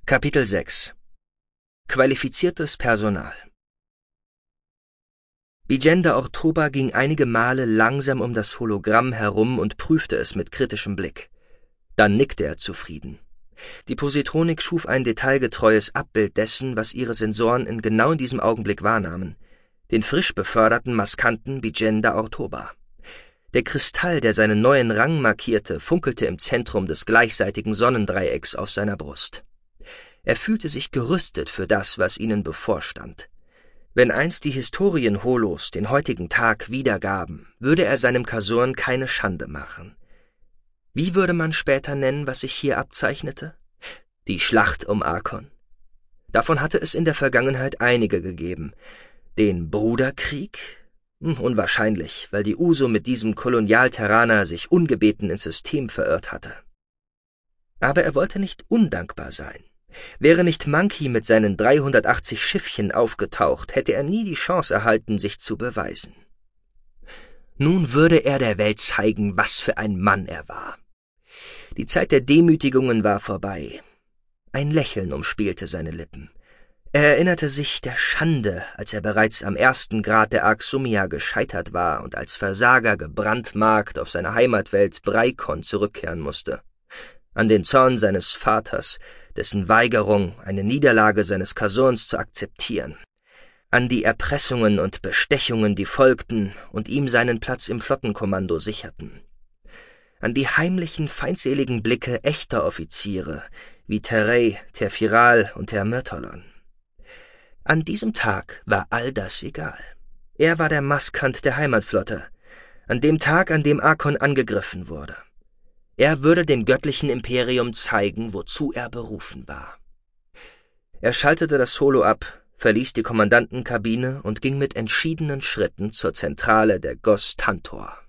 Kapitel 6 Qualifiziertes Personal. Bijenda Ortoba ging einige Male langsam um das Hologramm herum und prüfte es mit kritischem Blick. Dann nickte er zufrieden. Die Positronik schuf ein detailgetreues Abbild dessen, was ihre Sensoren in genau diesem Augenblick wahrnahmen: den frisch beförderten Maskanten Bijenda Ortoba. Der Kristall, der seinen neuen Rang markierte, funkelte im Zentrum des gleichseitigen Sonnendreiecks auf seiner Brust. Er fühlte sich gerüstet für das, was ihnen bevorstand. Wenn einst die Historien-Holos den heutigen Tag wiedergaben, würde er seinem Kassurn keine Schande machen. Wie würde man später nennen, was sich hier abzeichnete? Die Schlacht um Arkon. Davon hatte es in der Vergangenheit einige gegeben. Den Bruderkrieg? Unwahrscheinlich, weil die Uso mit diesem Kolonialterraner sich ungebeten ins System verirrt hatte. Aber er wollte nicht undankbar sein. Wäre nicht Monkey mit seinen 380 Schiffchen aufgetaucht, hätte er nie die Chance erhalten, sich zu beweisen. Nun würde er der Welt zeigen, was für ein Mann er war. Die Zeit der Demütigungen war vorbei. Ein Lächeln umspielte seine Lippen. Er erinnerte sich der Schande, als er bereits am 1. Grad der Arxumia gescheitert war und als Versager gebrandmarkt auf seine Heimatwelt Breikon zurückkehren musste. An den Zorn seines Vaters, dessen Weigerung, eine Niederlage seines Kassurns zu akzeptieren. An die Erpressungen und Bestechungen, die folgten und ihm seinen Platz im Flottenkommando sicherten. An die heimlichen, feindseligen Blicke echter Offiziere, wie Terei, Terfiral und Herr Myrtolon. An diesem Tag war all das egal. Er war der Maskant der Heimatflotte, an dem Tag, an dem Arkon angegriffen wurde. Er würde dem göttlichen Imperium zeigen, wozu er berufen war. Er schaltete das Holo ab, verließ die Kommandantenkabine und ging mit entschiedenen Schritten zur Zentrale der Gos Tantor.